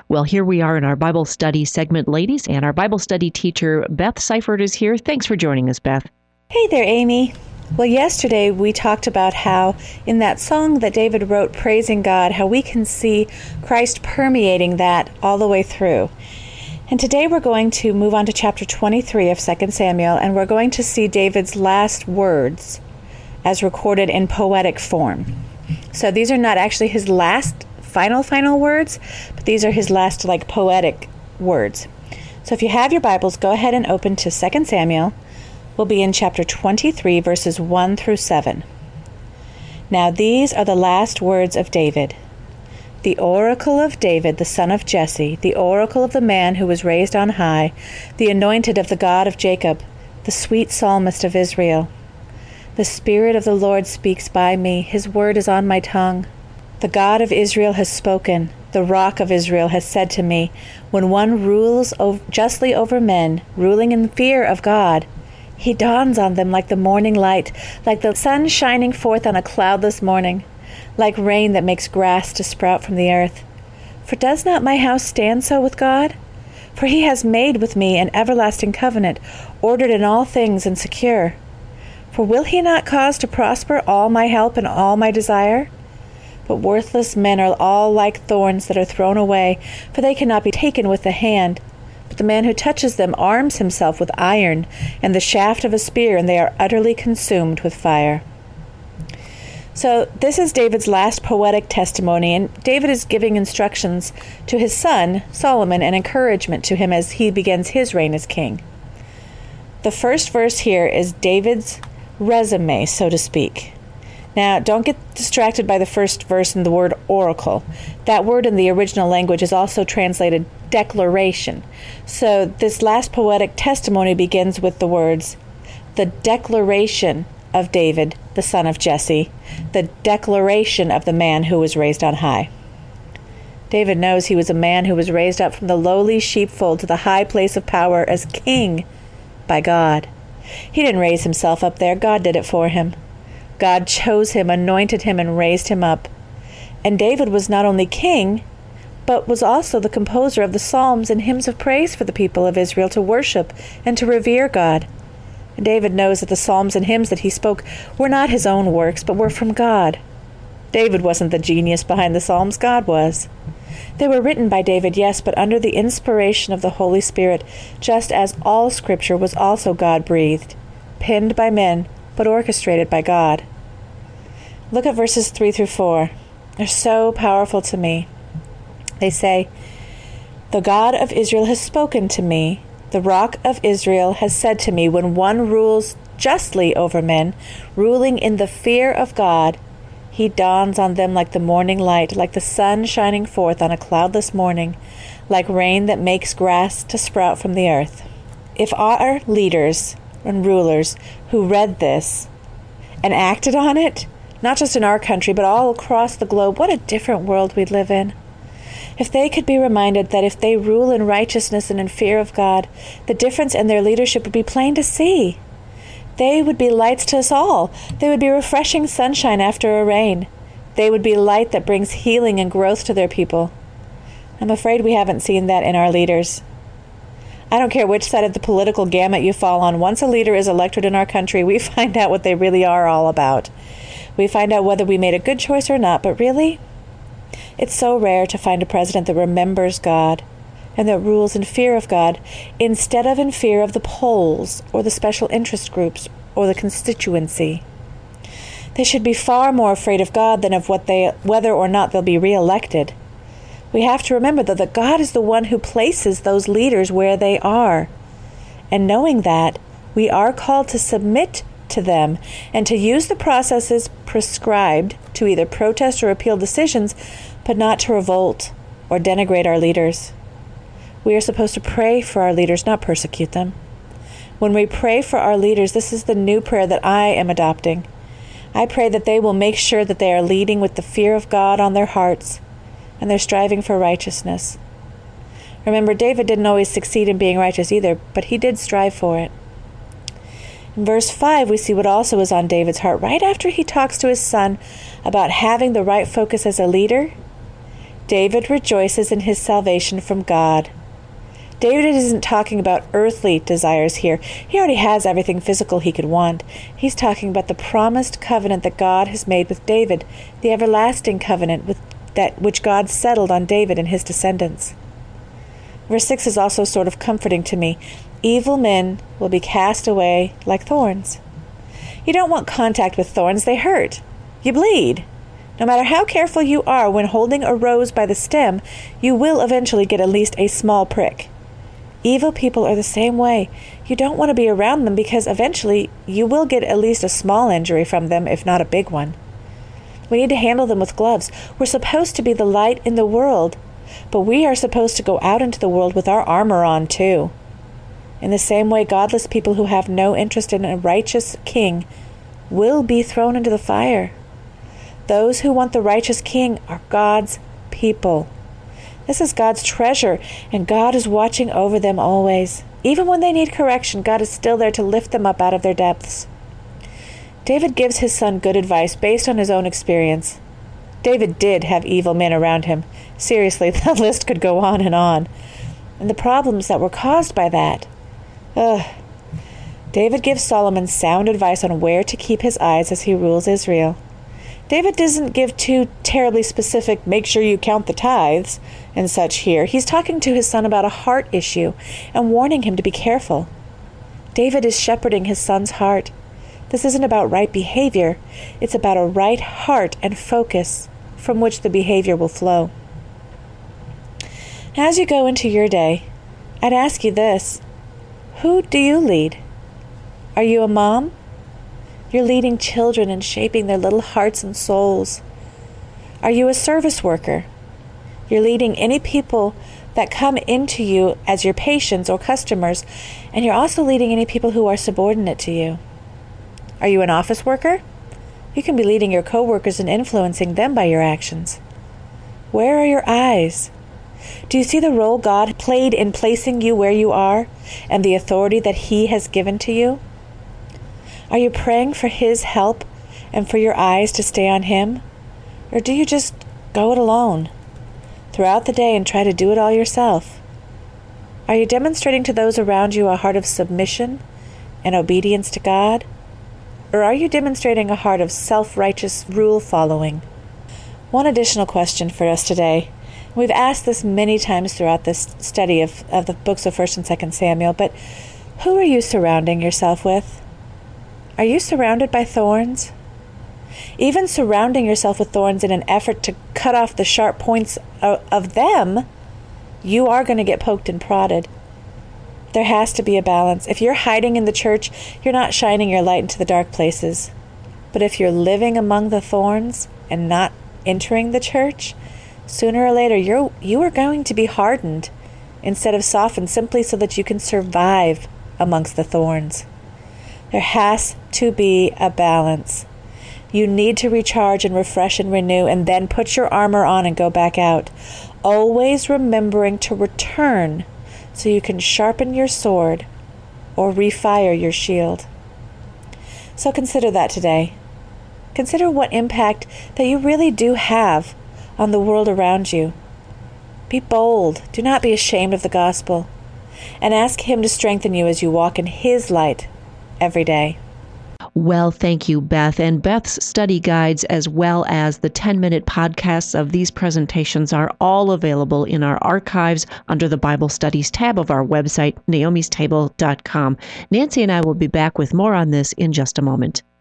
Well, here we are in our Bible study segment, ladies, and our Bible study teacher, Beth Seifert, is here. Thanks for joining us, Beth. Hey there, Amy. Well, yesterday we talked about how in that song that David wrote, Praising God, how we can see Christ permeating that all the way through. And today we're going to move on to chapter 23 of 2 Samuel, and we're going to see David's last words as recorded in poetic form. So these are not actually his last final words, but these are his last poetic words. So if you have your Bibles, go ahead and open to 2 Samuel. We'll be in chapter 23, verses 1 through 7. Now these are the last words of David. The oracle of David, the son of Jesse, the oracle of the man who was raised on high, the anointed of the God of Jacob, the sweet psalmist of Israel. The Spirit of the Lord speaks by me. His word is on my tongue. The God of Israel has spoken. The rock of Israel has said to me, when one rules justly over men, ruling in fear of God, he dawns on them like the morning light, like the sun shining forth on a cloudless morning, like rain that makes grass to sprout from the earth. For does not my house stand so with God? For he has made with me an everlasting covenant, ordered in all things and secure. For will he not cause to prosper all my help and all my desire? But worthless men are all like thorns that are thrown away, for they cannot be taken with the hand. But the man who touches them arms himself with iron and the shaft of a spear, and they are utterly consumed with fire. So this is David's last poetic testimony, and David is giving instructions to his son, Solomon, and encouragement to him as he begins his reign as king. The first verse here is David's resume, so to speak. Now, don't get distracted by the first verse in the word oracle. That word in the original language is also translated declaration. So this last poetic testimony begins with the words, the declaration of David, the son of Jesse, the declaration of the man who was raised on high. David knows he was a man who was raised up from the lowly sheepfold to the high place of power as king by God. He didn't raise himself up there. God did it for him. God chose him, anointed him, and raised him up. And David was not only king, but was also the composer of the psalms and hymns of praise for the people of Israel to worship and to revere God. And David knows that the psalms and hymns that he spoke were not his own works, but were from God. David wasn't the genius behind the psalms, God was. They were written by David, yes, but under the inspiration of the Holy Spirit, just as all Scripture was also God-breathed, penned by men, but orchestrated by God. Look at verses 3 through 4. They're so powerful to me. They say, the God of Israel has spoken to me. The rock of Israel has said to me, when one rules justly over men, ruling in the fear of God, he dawns on them like the morning light, like the sun shining forth on a cloudless morning, like rain that makes grass to sprout from the earth. If our leaders and rulers who read this and acted on it, not just in our country, but all across the globe, what a different world we'd live in. If they could be reminded that if they rule in righteousness and in fear of God, the difference in their leadership would be plain to see. They would be lights to us all. They would be refreshing sunshine after a rain. They would be light that brings healing and growth to their people. I'm afraid we haven't seen that in our leaders. I don't care which side of the political gamut you fall on. Once a leader is elected in our country, we find out what they really are all about. We find out whether we made a good choice or not, but really, it's so rare to find a president that remembers God and that rules in fear of God instead of in fear of the polls or the special interest groups or the constituency. They should be far more afraid of God than of whether or not they'll be reelected. We have to remember that God is the one who places those leaders where they are. And knowing that, we are called to submit to them and to use the processes prescribed to either protest or appeal decisions, but not to revolt or denigrate our leaders. We are supposed to pray for our leaders, not persecute them. When we pray for our leaders, this is the new prayer that I am adopting. I pray that they will make sure that they are leading with the fear of God on their hearts and they're striving for righteousness. Remember, David didn't always succeed in being righteous either, but he did strive for it. In verse 5, we see what also is on David's heart. Right after he talks to his son about having the right focus as a leader, David rejoices in his salvation from God. David isn't talking about earthly desires here. He already has everything physical he could want. He's talking about the promised covenant that God has made with David, the everlasting covenant which God settled on David and his descendants. Verse 6 is also sort of comforting to me. Evil men will be cast away like thorns. You don't want contact with thorns. They hurt. You bleed. No matter how careful you are when holding a rose by the stem, you will eventually get at least a small prick. Evil people are the same way. You don't want to be around them because eventually you will get at least a small injury from them, if not a big one. We need to handle them with gloves. We're supposed to be the light in the world, but we are supposed to go out into the world with our armor on too. In the same way, godless people who have no interest in a righteous king will be thrown into the fire. Those who want the righteous king are God's people. This is God's treasure, and God is watching over them always. Even when they need correction, God is still there to lift them up out of their depths. David gives his son good advice based on his own experience. David did have evil men around him. Seriously, the list could go on. And the problems that were caused by that. David gives Solomon sound advice on where to keep his eyes as he rules Israel. David doesn't give too terribly specific, make sure you count the tithes and such here. He's talking to his son about a heart issue and warning him to be careful. David is shepherding his son's heart. This isn't about right behavior. It's about a right heart and focus from which the behavior will flow. As you go into your day, I'd ask you this. Who do you lead? Are you a mom? You're leading children and shaping their little hearts and souls. Are you a service worker? You're leading any people that come into you as your patients or customers, and you're also leading any people who are subordinate to you. Are you an office worker? You can be leading your coworkers and influencing them by your actions. Where are your eyes? Do you see the role God played in placing you where you are and the authority that He has given to you? Are you praying for His help and for your eyes to stay on Him? Or do you just go it alone throughout the day and try to do it all yourself? Are you demonstrating to those around you a heart of submission and obedience to God? Or are you demonstrating a heart of self-righteous rule-following? One additional question for us today. We've asked this many times throughout this study of the books of 1st and 2nd Samuel, but who are you surrounding yourself with? Are you surrounded by thorns? Even surrounding yourself with thorns in an effort to cut off the sharp points of them, you are going to get poked and prodded. There has to be a balance. If you're hiding in the church, you're not shining your light into the dark places. But if you're living among the thorns and not entering the church, sooner or later you are going to be hardened instead of softened simply so that you can survive amongst the thorns. There has to be a balance. You need to recharge and refresh and renew and then put your armor on and go back out. Always remembering to return so you can sharpen your sword or refire your shield. So consider that today. Consider what impact that you really do have on the world around you. Be bold. Do not be ashamed of the gospel. And ask Him to strengthen you as you walk in His light every day. Well, thank you, Beth. And Beth's study guides, as well as the 10-minute podcasts of these presentations, are all available in our archives under the Bible Studies tab of our website, naomistable.com. Nancy and I will be back with more on this in just a moment.